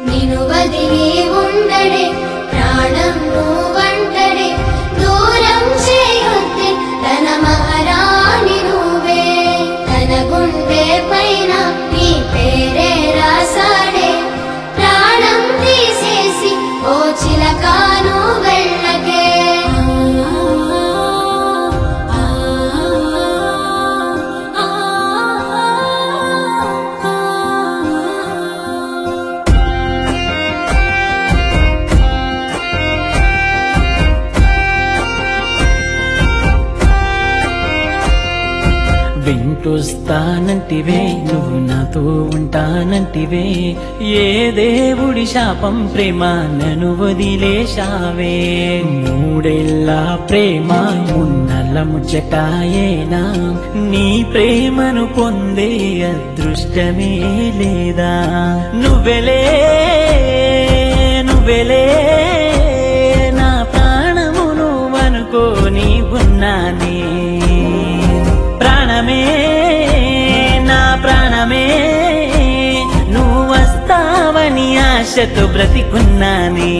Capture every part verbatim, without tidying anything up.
నిను వదిలి ఉండడే ప్రాణం నువ్వంటడే దూరం చేయొద్దే తన మహారాణి నువ్వే తన గుండె పైన నీ పేరే రాసాడే ప్రాణం తీసేసి ఓ చిలకా నువ్వు వెళ్ళకే వెంటొస్తానంటివే నువ్వు నాతో ఉంటానంటివే ఏ దేవుడి శాపం ప్రేమ నన్ను వదిలేశావే మూడేళ్ళ ప్రేమ మున్నెల ముచ్చటాయేనా నీ ప్రేమను పొందే అదృష్టమే లేదా నువ్వెలే నువ్వెలే నా ప్రాణము నువ్వనుకోని ఉన్నానే ప్రాణమే నా ప్రాణమే నువ్వు వస్తావని ఆశతో బ్రతికున్నానే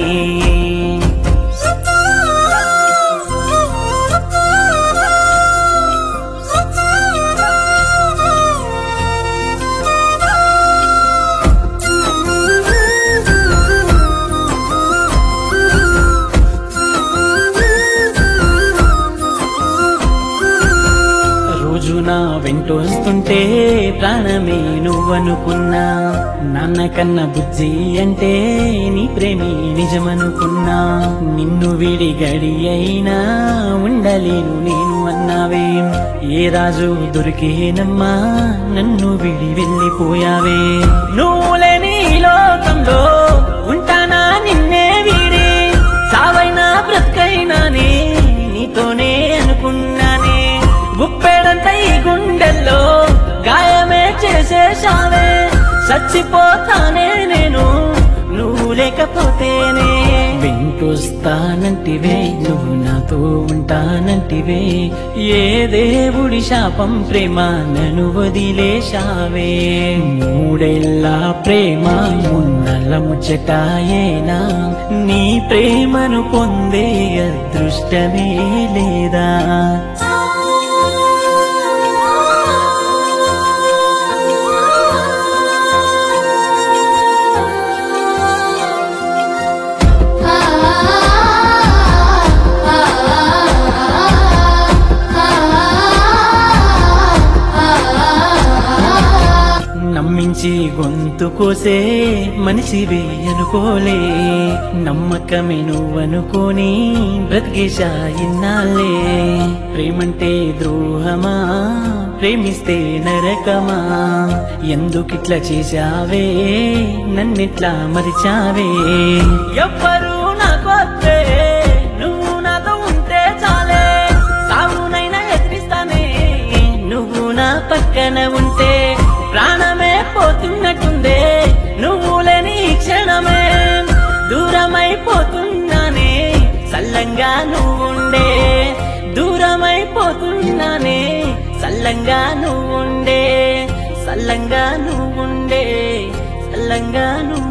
నా వెంటొస్తుంటే ప్రాణమే నువ్వనుకున్నా నాన్న కన్న బుజ్జి అంటే నీ ప్రేమి నిజమనుకున్నా నిన్ను విడి గడి అయినా ఉండలేను నేను అన్నావే ఏ రాజు దొరికేనమ్మా నన్ను విడి వెళ్ళిపోయావే నువ్వు లేని లోకంలో ఉంటానా నిన్నే వీడి సావైనా బ్రతుకైనానే నీతోనే అనుకున్నానే గుప్పెడంత ఈ గుండెల్లో గాయమే చేసేశావే చచ్చిపోతానే నేను నువ్వు లేకపోతేనే వెంటొస్తానంటివే నువ్వు నాతో ఉంటానంటివే ఏ దేవుడి శాపం ప్రేమ నన్ను వదిలేశావే మూడేళ్ళ ప్రేమ మున్నెల ముచ్చటాయేనా నీ ప్రేమను పొందే అదృష్టమే లేదా నమ్మించి గొంతు కోసే మనిషివే అనుకోలే నమ్మకమే నువ్వనుకోని బ్రతికేశా ఇన్నాళ్ళే ప్రేమంటే ద్రోహమా ప్రేమిస్తే నరకమా ఎందుకిట్లా చేశావే నన్నిట్లా మరిచావే ఎవ్వరు నాకొద్దే నువ్వు నాతో ఉంటే చాలే సావునైనా ఎదిరిస్తానే నువ్వు నా పక్కన ఉంటే ప్రాణమే పోతున్నట్టుందే నువ్వు లేని క్షణమే దూరమైపోతున్నానే సల్లంగా నువ్వుండే దూరమైపోతున్నానే సల్లంగా నువ్వుండే సల్లంగా నువ్వుండే సల్లంగా నువ్వు